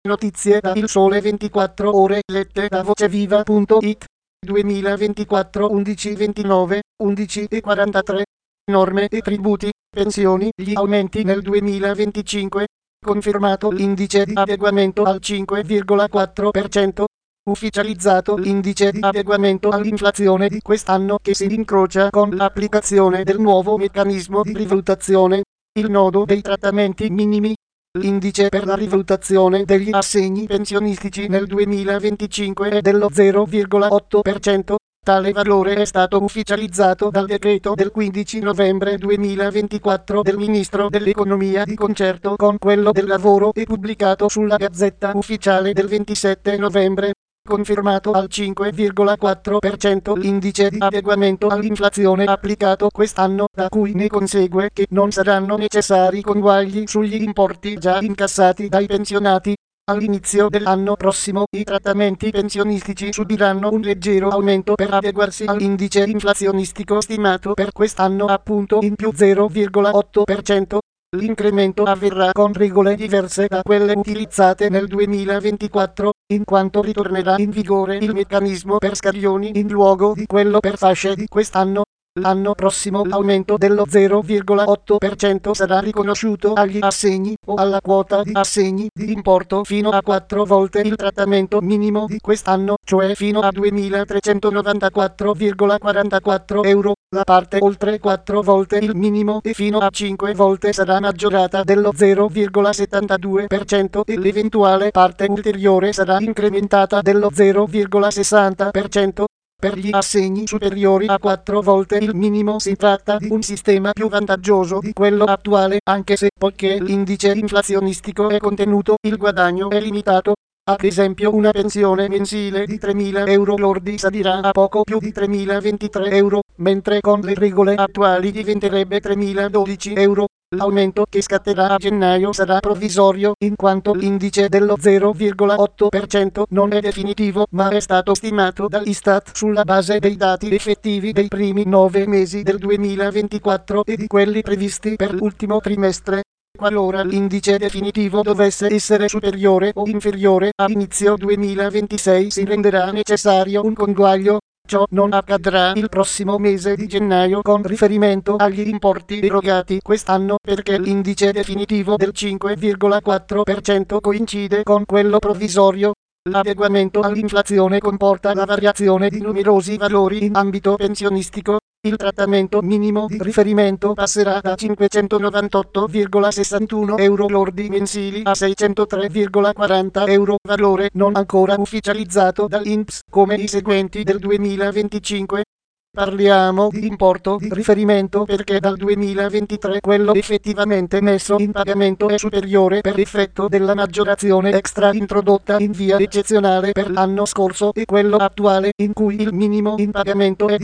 Notizie da Il Sole 24 Ore lette da voceviva.it 2024 11-29, 11-43. Norme e tributi, pensioni, gli aumenti nel 2025. Confermato l'indice di adeguamento al 5,4%. Ufficializzato l'indice di adeguamento all'inflazione di quest'anno che si incrocia con l'applicazione del nuovo meccanismo di rivalutazione. Il nodo dei trattamenti minimi. L'indice per la rivalutazione degli assegni pensionistici nel 2025 è dello 0,8%. Tale valore è stato ufficializzato dal decreto del 15 novembre 2024 del Ministro dell'Economia di concerto con quello del Lavoro e pubblicato sulla Gazzetta Ufficiale del 27 novembre. Confermato al 5,4% l'indice di adeguamento all'inflazione applicato quest'anno, da cui ne consegue che non saranno necessari conguagli sugli importi già incassati dai pensionati. All'inizio dell'anno prossimo i trattamenti pensionistici subiranno un leggero aumento per adeguarsi all'indice inflazionistico stimato per quest'anno appunto in più 0,8%. L'incremento avverrà con regole diverse da quelle utilizzate nel 2024, in quanto ritornerà in vigore il meccanismo per scaglioni in luogo di quello per fasce di quest'anno. L'anno prossimo l'aumento dello 0,8% sarà riconosciuto agli assegni o alla quota di assegni di importo fino a 4 volte il trattamento minimo di quest'anno, cioè fino a 2.394,44 euro. La parte oltre 4 volte il minimo e fino a 5 volte sarà maggiorata dello 0,72% e l'eventuale parte ulteriore sarà incrementata dello 0,60%. Per gli assegni superiori a 4 volte il minimo si tratta di un sistema più vantaggioso di quello attuale, anche se poiché l'indice inflazionistico è contenuto, il guadagno è limitato. Ad esempio una pensione mensile di 3.000 euro lordi salirà a poco più di 3.023 euro, mentre con le regole attuali diventerebbe 3.012 euro. L'aumento che scatterà a gennaio sarà provvisorio, in quanto l'indice dello 0,8% non è definitivo, ma è stato stimato dall'Istat sulla base dei dati effettivi dei primi 9 mesi del 2024 e di quelli previsti per l'ultimo trimestre. Qualora l'indice definitivo dovesse essere superiore o inferiore a inizio 2026 si renderà necessario un conguaglio. Ciò non accadrà il prossimo mese di gennaio con riferimento agli importi erogati quest'anno perché l'indice definitivo del 5,4% coincide con quello provvisorio. L'adeguamento all'inflazione comporta la variazione di numerosi valori in ambito pensionistico. Il trattamento minimo di riferimento passerà da 598,61 euro lordi mensili a 603,40 euro, valore non ancora ufficializzato dall'INPS, come i seguenti del 2025. Parliamo di importo di riferimento perché dal 2023 quello effettivamente messo in pagamento è superiore per effetto della maggiorazione extra introdotta in via eccezionale per l'anno scorso e quello attuale in cui il minimo in pagamento è di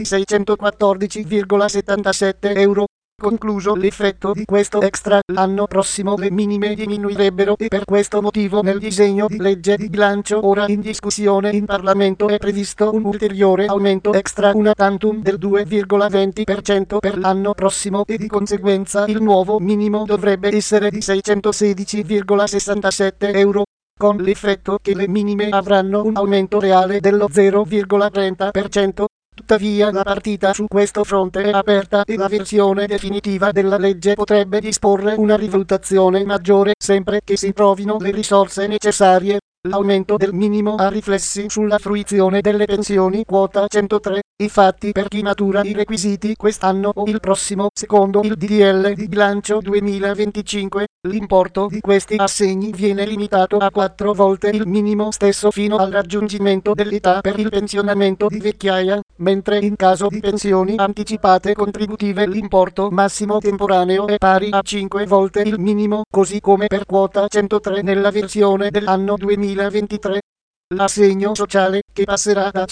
614,77 euro. Concluso l'effetto di questo extra, l'anno prossimo le minime diminuirebbero e per questo motivo nel disegno di legge di bilancio ora in discussione in Parlamento è previsto un ulteriore aumento extra una tantum del 2,20% per l'anno prossimo e di conseguenza il nuovo minimo dovrebbe essere di 616,67 euro. Con l'effetto che le minime avranno un aumento reale dello 0,30%. Tuttavia la partita su questo fronte è aperta e la versione definitiva della legge potrebbe disporre una rivalutazione maggiore sempre che si trovino le risorse necessarie. L'aumento del minimo ha riflessi sulla fruizione delle pensioni quota 103. Infatti per chi matura i requisiti quest'anno o il prossimo secondo il DDL di bilancio 2025, l'importo di questi assegni viene limitato a 4 volte il minimo stesso fino al raggiungimento dell'età per il pensionamento di vecchiaia, mentre in caso di pensioni anticipate contributive l'importo massimo temporaneo è pari a 5 volte il minimo, così come per quota 103 nella versione dell'anno 2023. L'assegno sociale, che passerà da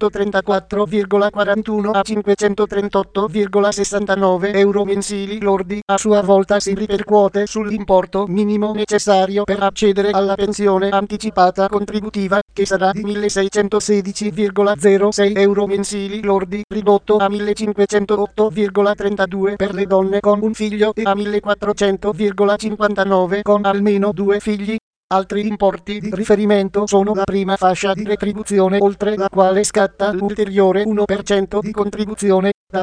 534,41 a 538,69 euro mensili lordi, a sua volta si ripercuote sull'importo minimo necessario per accedere alla pensione anticipata contributiva, che sarà di 1.616,06 euro mensili lordi, ridotto a 1.508,32 per le donne con un figlio e a 1.400,59 con almeno 2 figli. Altri importi di riferimento sono la prima fascia di retribuzione, oltre la quale scatta l'ulteriore 1% di contribuzione, da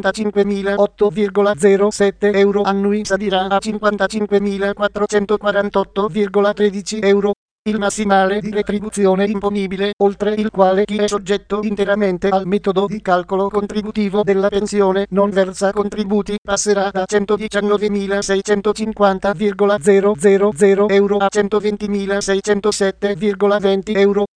55.008,07 euro annui salirà a 55.448,13 euro. Il massimale di retribuzione imponibile, oltre il quale chi è soggetto interamente al metodo di calcolo contributivo della pensione non versa contributi, passerà da 119.650,000 euro a 120.607,20 euro.